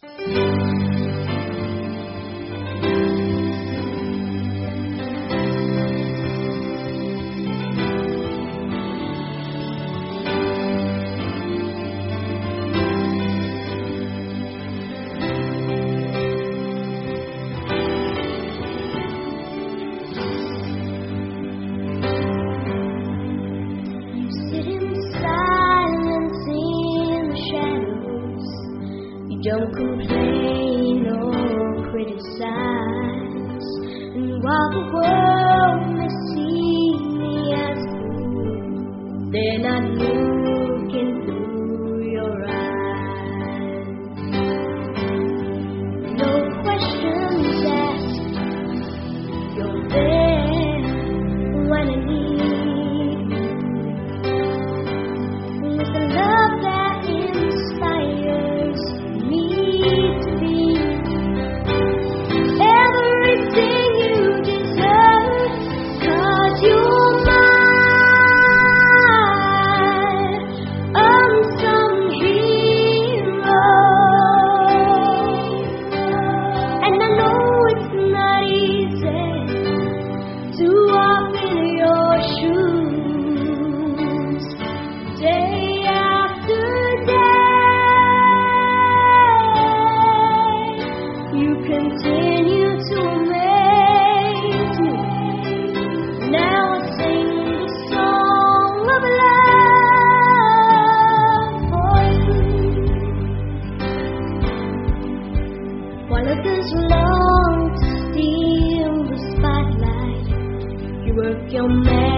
Don't complain or criticize, and while the world may see me as a fool, they're not looking through your eyes. No questions asked, you're there when I need you. With the love that inspires me to be everything you deserve, 'cause you're my unsung hero. And I know it's not easy to walk in your shoes day after day. Continue to amaze me. Now I sing the song of love for you. While others long to steal the spotlight, you work your magic.